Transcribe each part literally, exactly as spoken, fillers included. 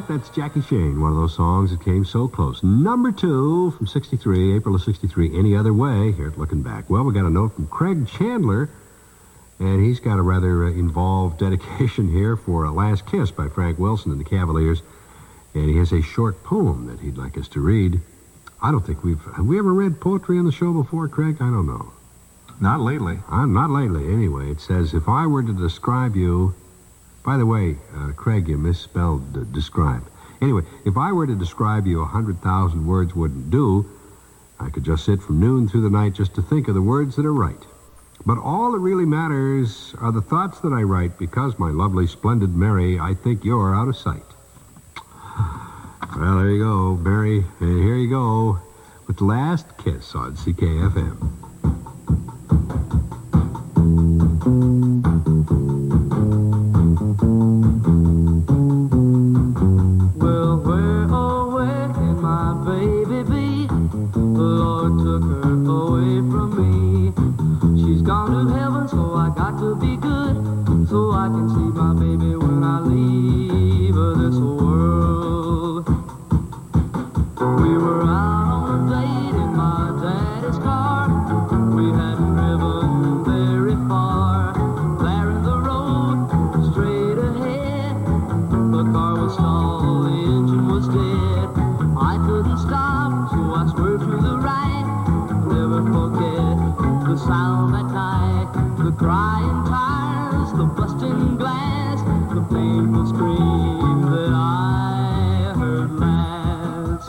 Heart, that's Jackie Shane, one of those songs that came so close. Number two from sixty-three, April of sixty-three, Any Other Way, here at Looking Back. Well, we got a note from Craig Chandler, and he's got a rather uh, involved dedication here for uh, Last Kiss by Frank Wilson and the Cavaliers, and he has a short poem that he'd like us to read. I don't think we've... Have we ever read poetry on the show before, Craig? I don't know. Not lately. Uh, not lately, anyway. It says, if I were to describe you... By the way, uh, Craig, you misspelled uh, describe. Anyway, if I were to describe you, a hundred thousand words wouldn't do. I could just sit from noon through the night just to think of the words that are right. But all that really matters are the thoughts that I write, because, my lovely, splendid Mary, I think you're out of sight. Well, there you go, Mary. And here you go with Last Kiss on C K F M. Well, where, oh, where can my baby be? The Lord took her away from me. She's gone to heaven, so I got to be good, so I can see my baby when I leave this world. We were out on a date in my daddy's car. We hadn't driven very far. There in the road, straight ahead, the car was stalled, the engine was dead. I couldn't stop, so I swerved to the right. Never forget the sound at night, the crying tires, the busting glass, the painful scream that I heard last.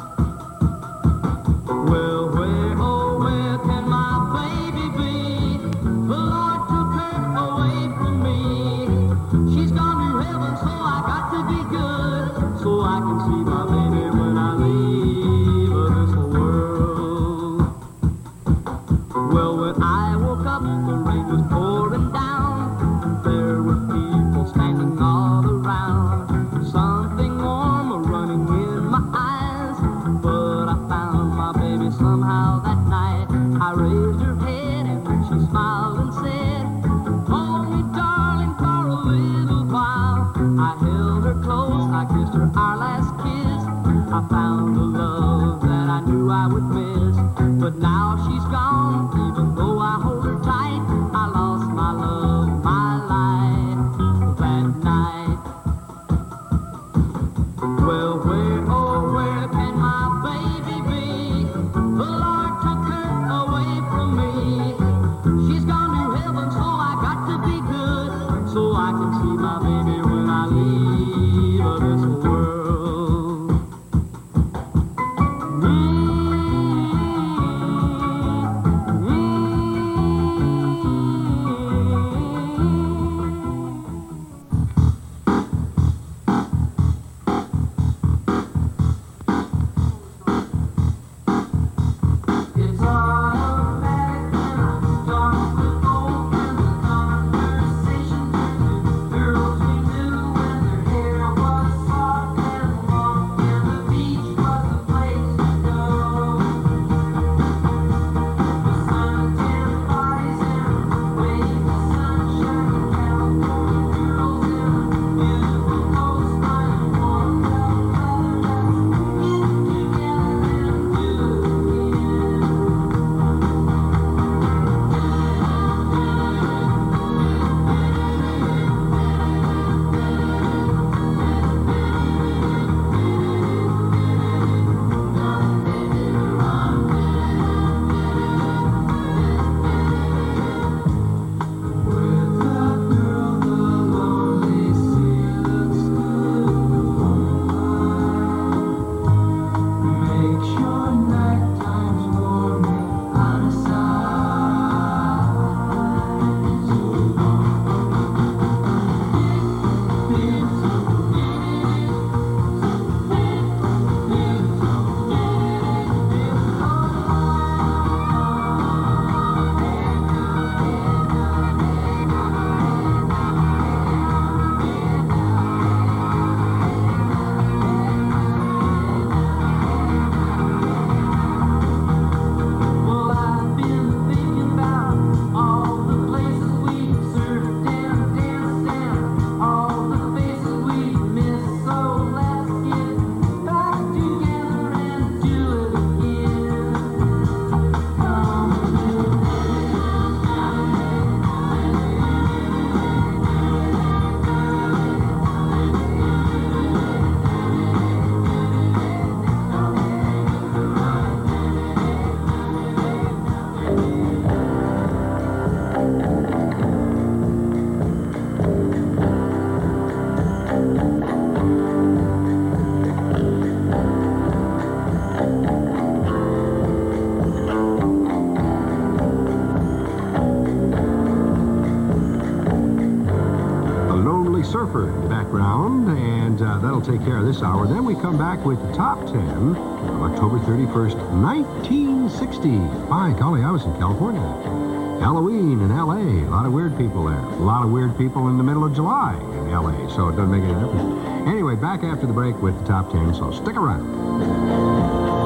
Well, where, oh, where can my baby be? The Lord took her away from me. She's gone to heaven, so I got to be good, so I can see my baby when I leave this world. Well, when I woke up, the rain was pouring down. There were people standing all around. Something warm running in my eyes, but I found my baby somehow that night. I raised her head and then she smiled and said, hold me, darling, for a little while. I held her close, I kissed her our last kiss. I found a love that I knew I would miss, but now she's gone. Even though I hold her tight, I lost my love, my life that night. Well, where, oh, where can my baby be? The Lord took her away from me. She's gone to heaven, so I got to be good, so I can see my baby when I leave this world. in the background, and uh, that'll take care of this hour. Then we come back with the top ten of October thirty-first, nineteen sixty. By golly, I was in California. Halloween in L A. A lot of weird people there. A lot of weird people in the middle of July in L A, so it doesn't make any difference. Anyway, back after the break with the top ten, so stick around.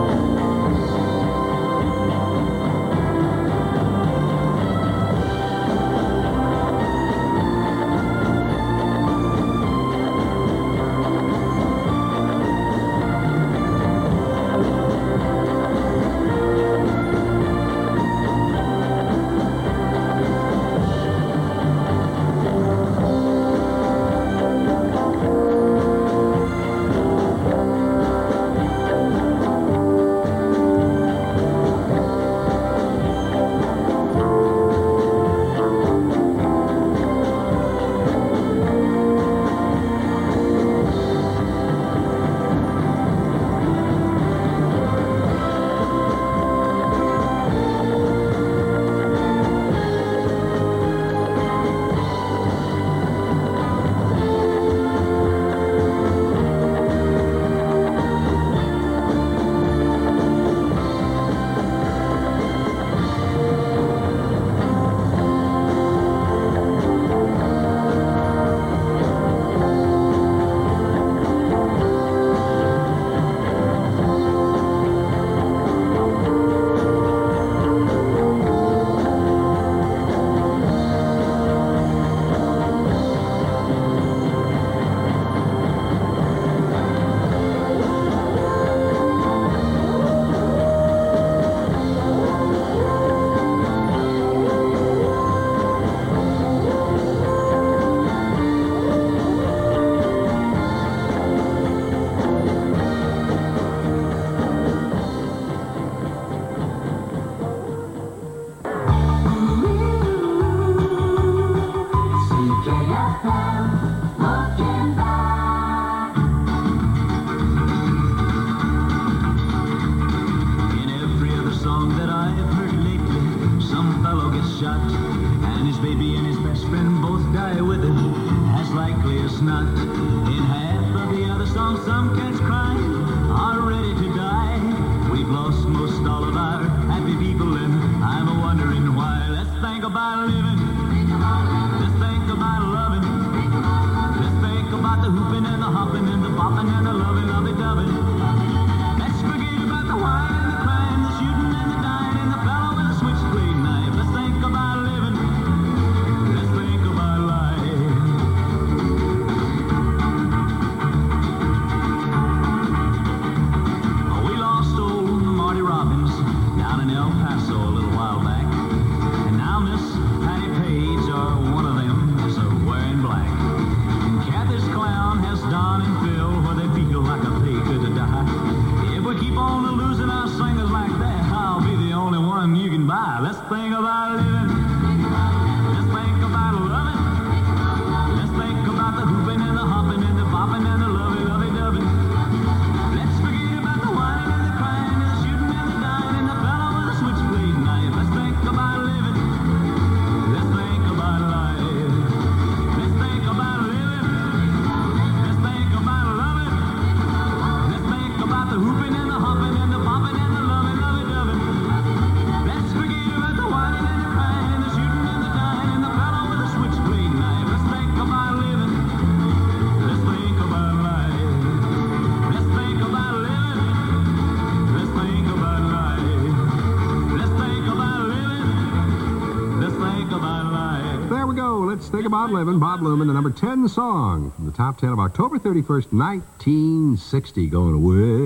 Think About Living, Bob Luman, the number ten song from the top ten of October thirty-first, nineteen sixty, going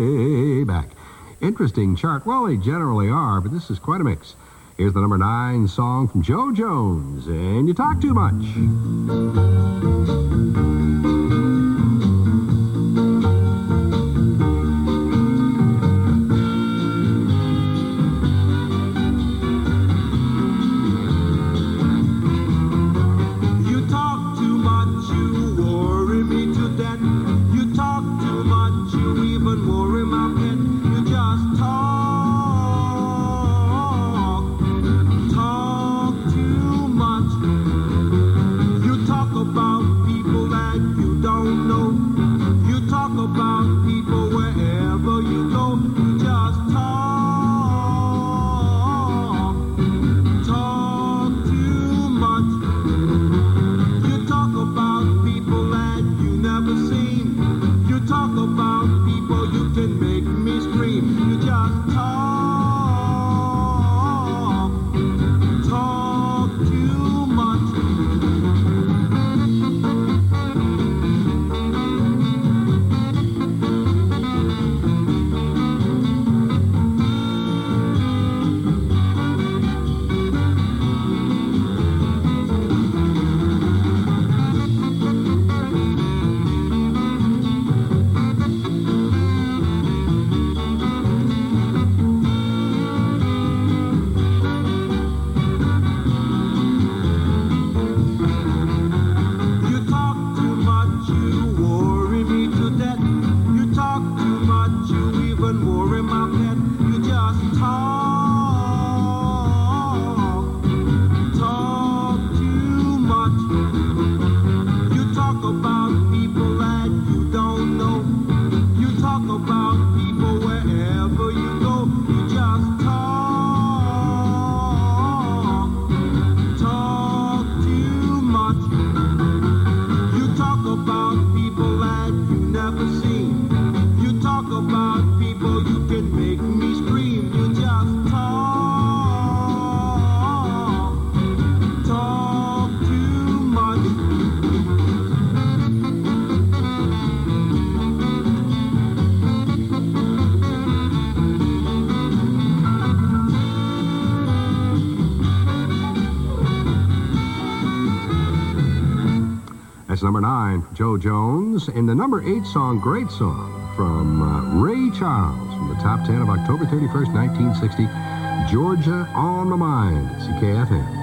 way back. Interesting chart. Well, they generally are, but this is quite a mix. Here's the number nine song from Joe Jones, and You Talk Too Much. About people that you don't That's number nine, Joe Jones. And the number eight song, great song, from uh, Ray Charles, from the top ten of October thirty-first, nineteen sixty, Georgia on My Mind, at C K F M.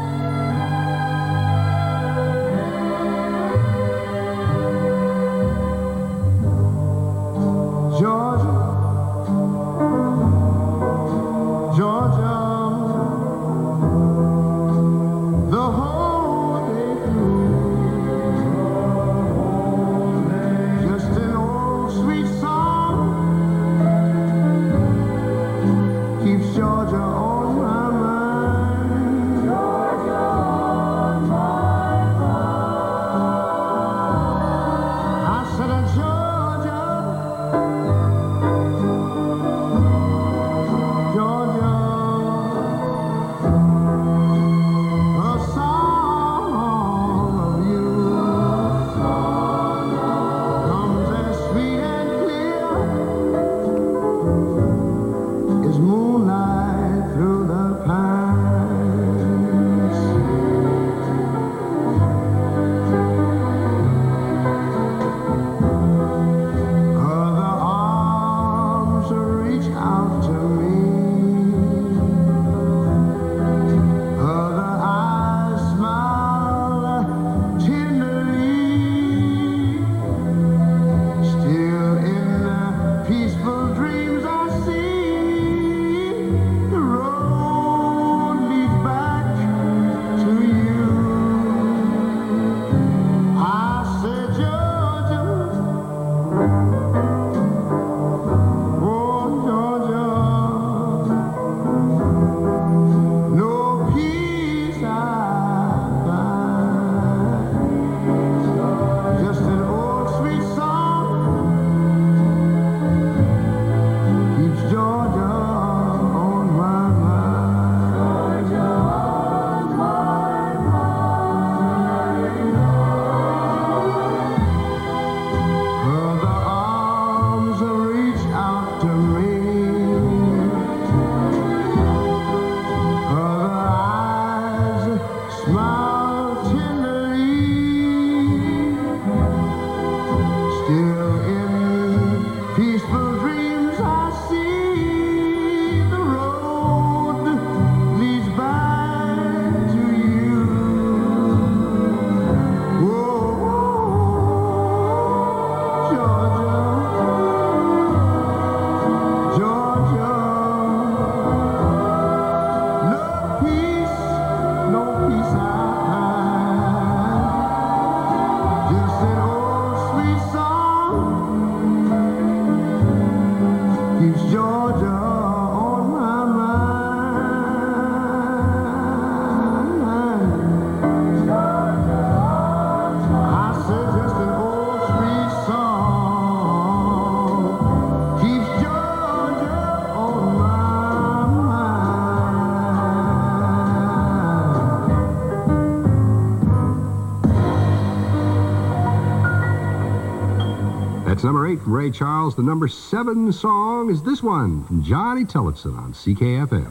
That's number eight from Ray Charles. The number seven song is this one from Johnny Tillotson on C K F M.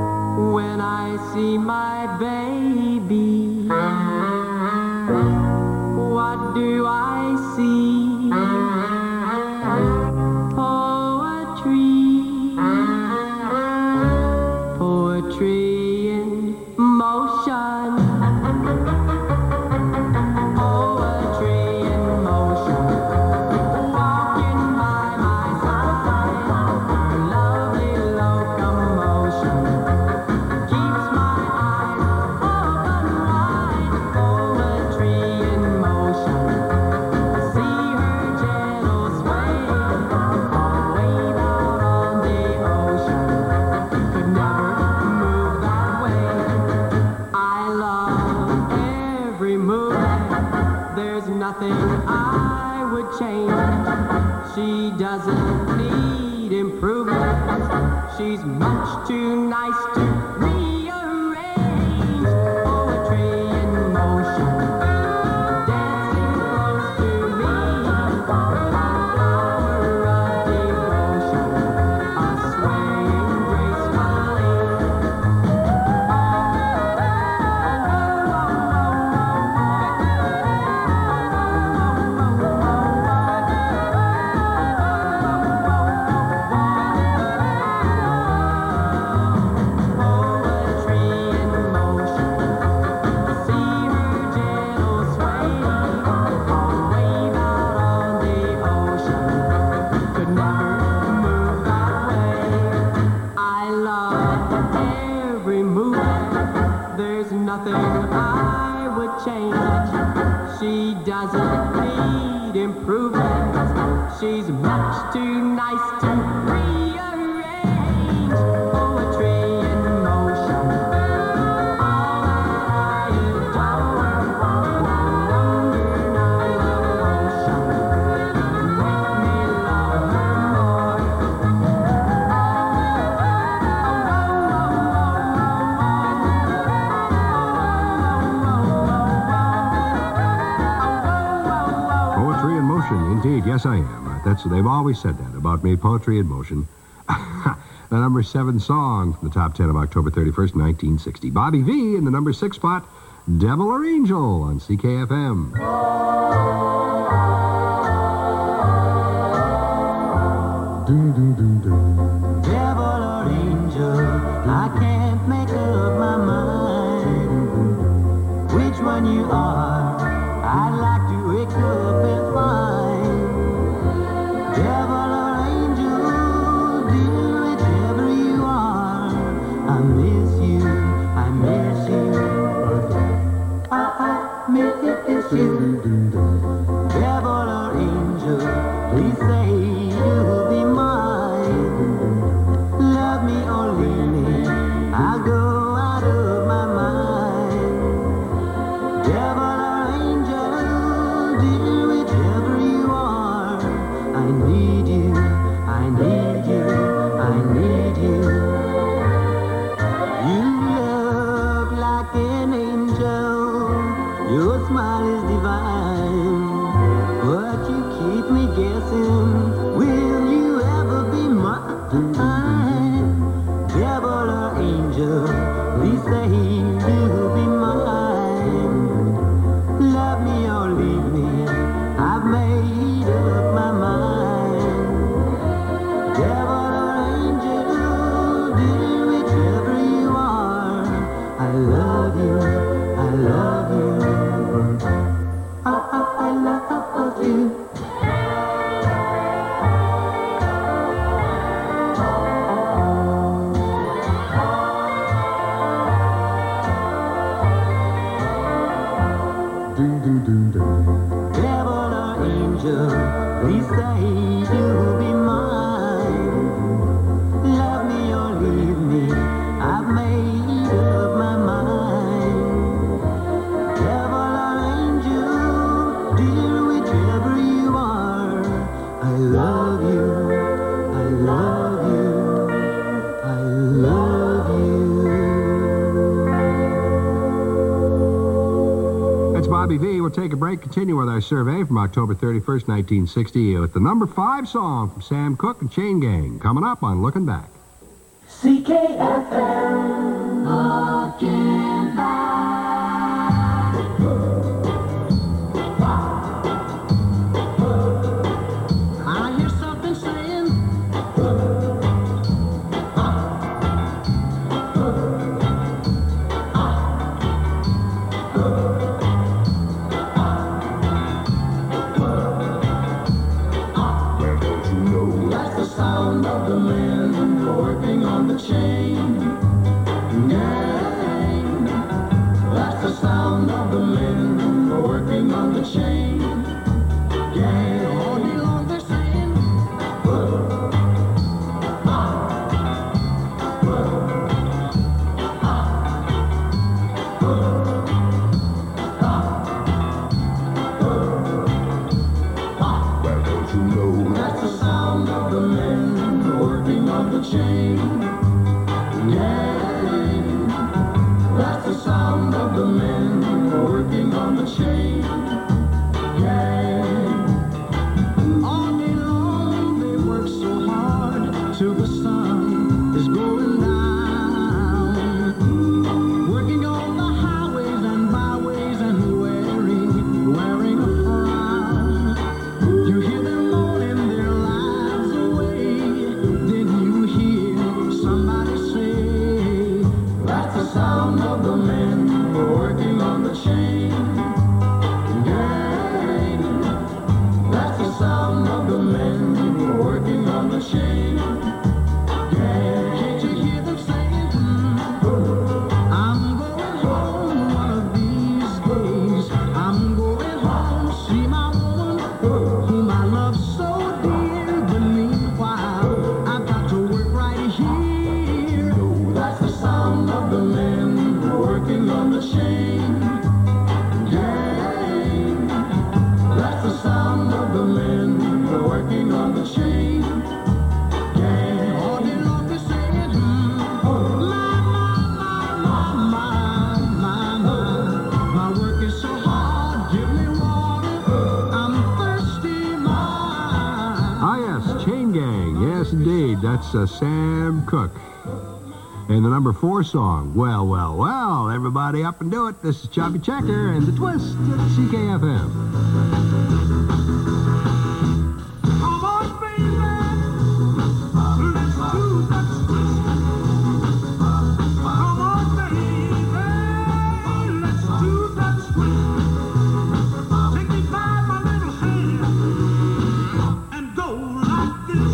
When I see my baby, what do I see? Poetry, poetry in motion. Poetry in motion. Walking by my side, lovely locomotion. Keeps my eyes open wide. Poetry in motion. See her gentle sway, wave out on the ocean. Could never move that way. I love every move. There's nothing I would change. She doesn't need improvement. She's much too nice to rearrange. Poetry in motion, dancing close to me. Flower of devotion, a swaying gracefully. nothing I would change. She doesn't need improvement. She's much too nice to rearrange. Poetry in motion. All I adore. Wonder I love motion. Make me love her more. Poetry in motion, indeed. Yes, I am. That's they've always said that about me. Poetry in motion. The number seven song from the top ten of October thirty-first, nineteen sixty. Bobby V in the number six spot. Devil or Angel on C K F M. Dun, dun, dun, dun. Devil or angel, I can't make up my mind which one you are. I'd like to wake up and find. Devil or angel, dear, whichever you are, I miss you, I miss you, I, I miss you. Devil or angel, please say you'll be mine. Love me or leave me, I'll go out of my mind. Devil or angel, dear, whichever you are, I need you, I need you, I need you. You look like an angel, your smile is divine, but you keep me guessing, will you ever be mine? Devil or angel, please say you'll be mine. Love me or leave me, I've made up my mind. Devil or angel, dear, whichever you are, I love you, I love you, I, I, I love you. Devil or angel, please say you'll be mine. Love me or leave me, I've made up my mind. Devil or angel, dear, whichever you are, I love you, I love you, I love you. That's Bobby V. We'll take a break, continue with our survey from October thirty-first, nineteen sixty, with the number five song from Sam Cooke and Chain Gang, coming up on Looking Back. C K F M, looking back. I hear something saying, that's the sound of the men working on the chain gang. That's the sound of the men working on the chain gang. All day long they're saying, that's the sound of the men working on the chain gang. That's the sound of the men working on the chain gang. All day long they work so hard till the sun is going down. Working on the highways and byways and wearing, wearing a frown. You hear them moaning their lives away, then you hear somebody say, pulling on the chain gang. All day long they're singing, hmm. My, my, my, my, my, my work is so hard. Give me water, I'm thirsty, my. Ah, yes, Chain Gang. Yes, indeed. That's uh, Sam Cooke. And the number four song, Well, Well, Well, everybody up and do it. This is Chubby Checker and The Twist at C K F M. Come on, baby, let's do that twist. Come on, baby, let's do that twist. Take me by my little hand and go like this.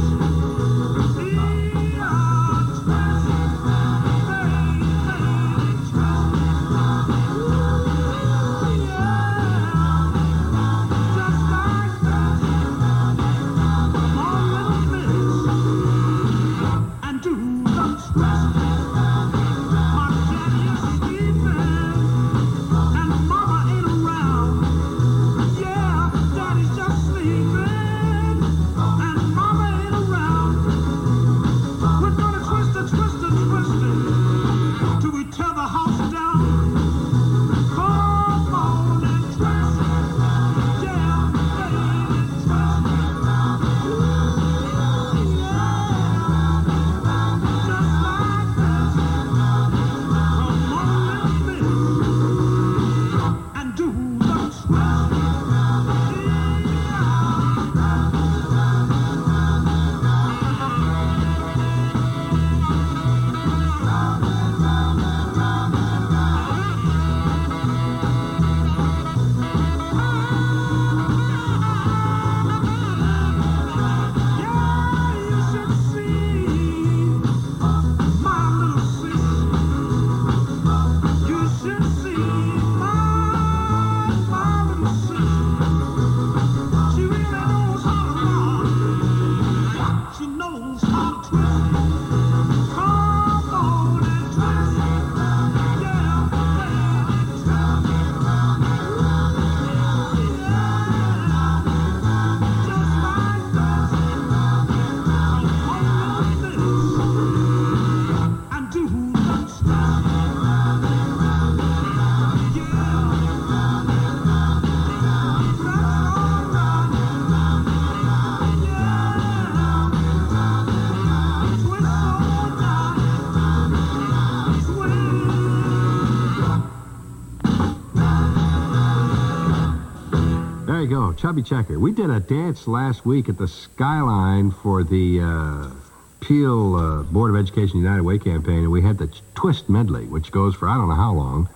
There you go, Chubby Checker. We did a dance last week at the Skyline for the uh, Peel uh, Board of Education United Way campaign, and we had the Twist medley, which goes for I don't know how long.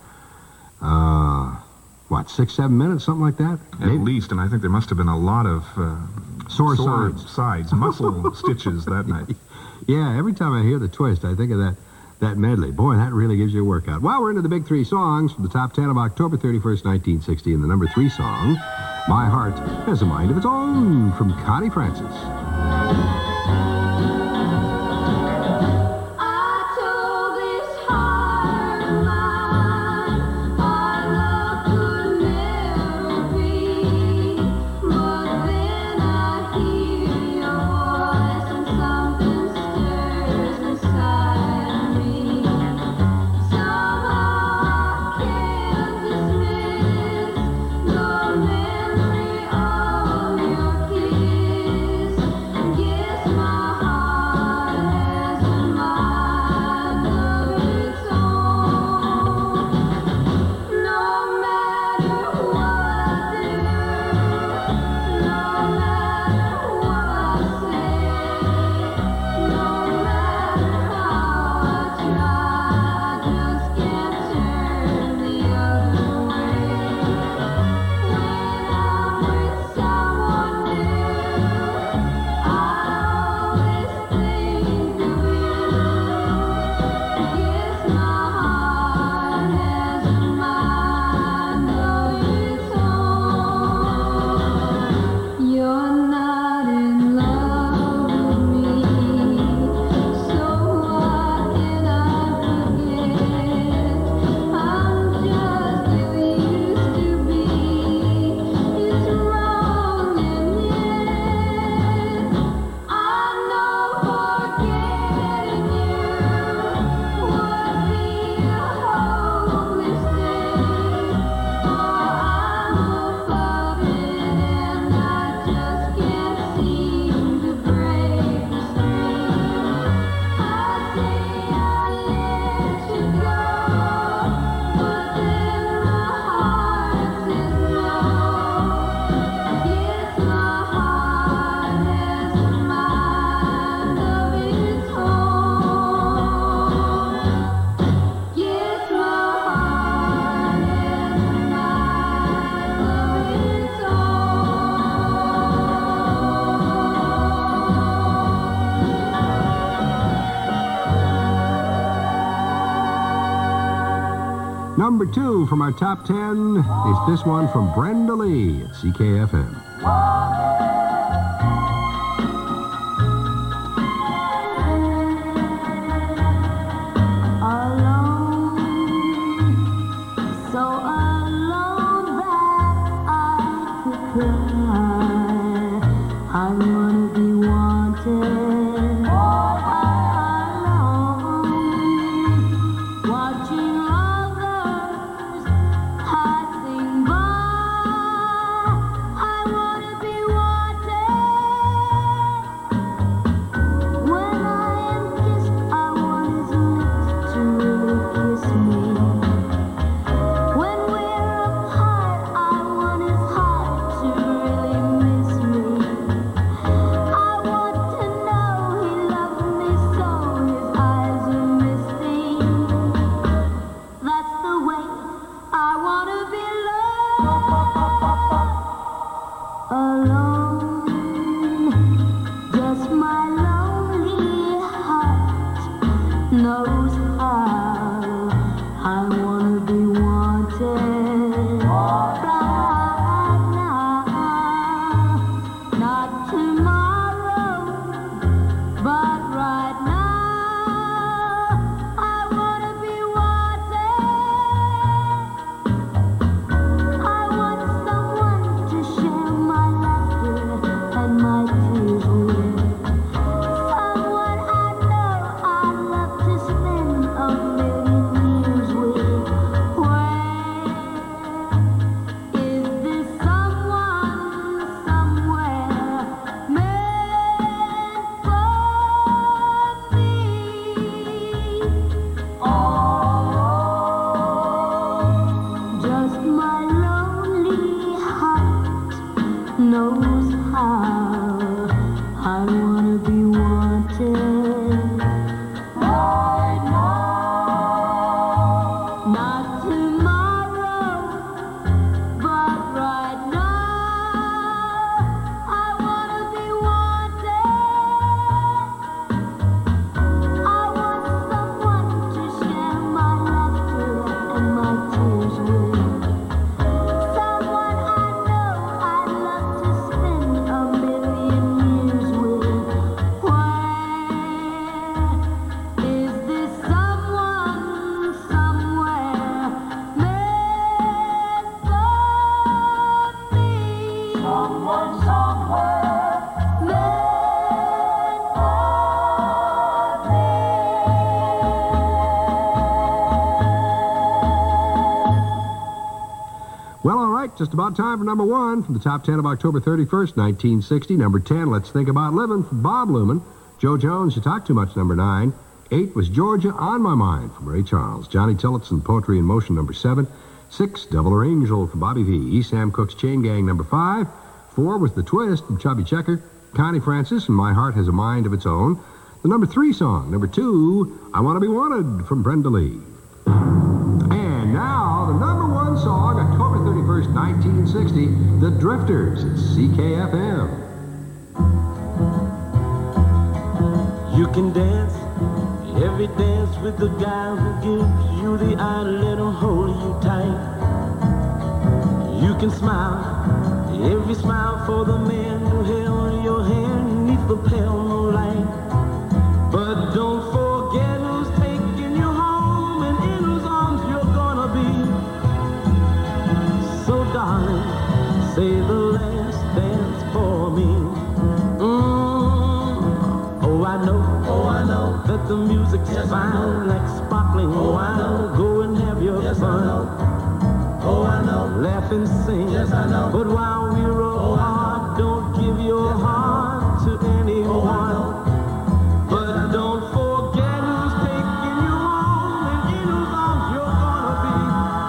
Uh, what, six, seven minutes, something like that? At Maybe. least, and I think there must have been a lot of uh, sore, sore sides, sides muscle stitches that night. Yeah, every time I hear the Twist, I think of that that medley. Boy, that really gives you a workout. Well, we're into the big three songs from the top ten of October thirty-first, nineteen sixty, and the number three song, My Heart Has a Mind of Its Own, from Connie Francis. Yes. number two from our top ten is this one from Brenda Lee at C K F M. Just about time for number one from the top ten of October thirty-first, nineteen sixty. Number ten, Let's Think About Living from Bob Luman. Joe Jones, You Talk Too Much, number nine. Eight was Georgia on My Mind from Ray Charles. Johnny Tillotson, Poetry in Motion, number seven. Six, Devil or Angel from Bobby V. E. Sam Cooke's Chain Gang, number five. Four was The Twist from Chubby Checker. Connie Francis and My Heart Has a Mind of Its Own. The number three song. Number two, I Want to Be Wanted from Brenda Lee. And now, the number one song, October thirty-first, nineteen sixty, The Drifters at C K F M. You can dance, every dance with the guy who gives you the eye, let him hold you tight. You can smile, every smile for the man who held your hand neath the pale moonlight. But don't forget who's taking you home and in whose arms you're gonna be. So darling, say the last dance for me. Mm. Oh, I know, oh, I know that the music's yes, fine, like sparkling oh, wine. Go and have your yes, fun. Oh, I know. Laugh and sing. Yes, I know. But while we're apart, oh, don't give your yes, heart to anyone. Oh, but don't forget who's taking you home and in whose arms you're gonna be.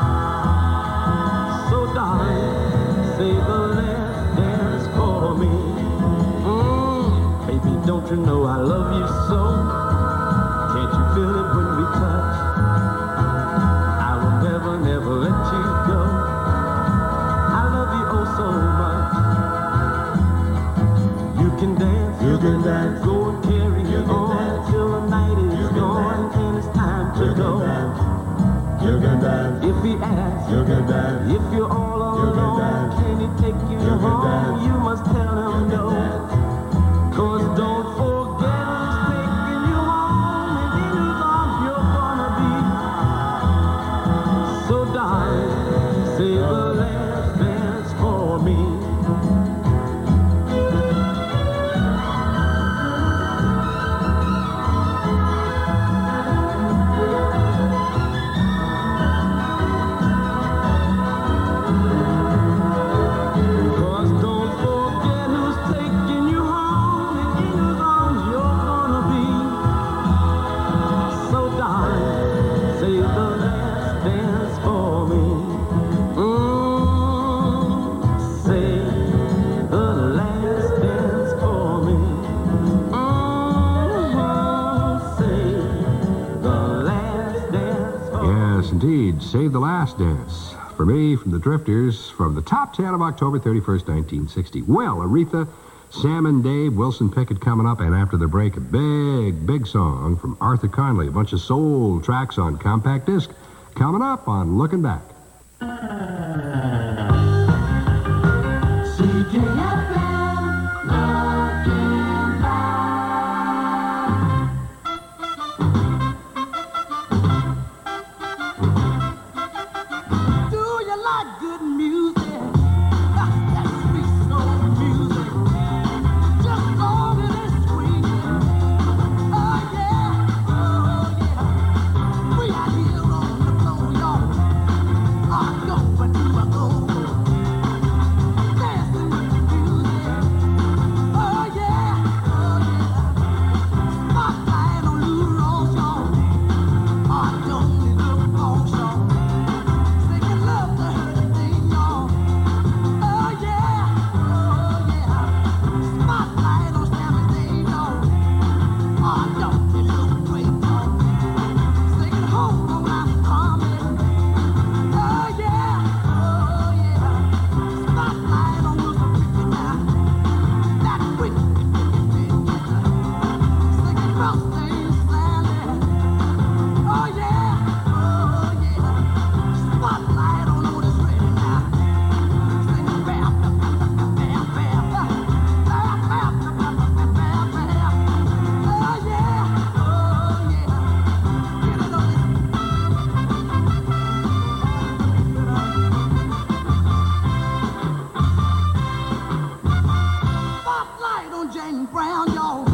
So darling, say the last dance for me. Mm, baby, don't you know I love you so? Can't you feel it when we touch? I will never, never let you go. I love you oh so much. You can dance, you can dance, go and carry you on dance till the night is gone and it's time to go. You can dance. If he asks, You can dance. if you're all You can alone, dance. can he take you, You can home? dance. You must tell him You can no. dance. Cause don't forget who's taking you home and in whose arms you're gonna be. So darling, say the last dance for me. Cause don't forget who's taking you home and in whose arms you're gonna be. So darling, say the last dance for me. Mm, say the last dance for me. Mm, say the last dance for me. Yes, indeed. Save the Last Dance. For me, from the Drifters, from the top ten of October thirty-first, nineteen sixty. Well, Aretha, Sam and Dave, Wilson Pickett coming up, and after the break, a big, big song from Arthur Conley. A bunch of soul tracks on compact disc coming up on Looking Back. C J F M, looking back. Do you like good music? That sweet soul music. Just long as it's swinging. Oh yeah, oh yeah. We are here on the floor, y'all. I go and do I go. Dancing with the music. Oh yeah, oh yeah. Spotlight on Lou Rawls, y'all. I don't look on Shaw. Singing love to her thing, y'all. Oh yeah, oh yeah. Spotlight on Sammy Davis, y'all. I don't look great, y'all. Singing home on my promise. Oh yeah, oh yeah. Spotlight on Wilson Pickett now. That quick, quick, quick, quick, quick. Singing Rothstein Sally. Oh yeah, oh yeah. Spotlight on Otis Redding now. Singing bam, bam, bam, bam, bam, bam, bam, bam, bam, bam, bam, bam. Oh yeah, oh yeah. Get it on this. Spotlight on James Brown, y'all.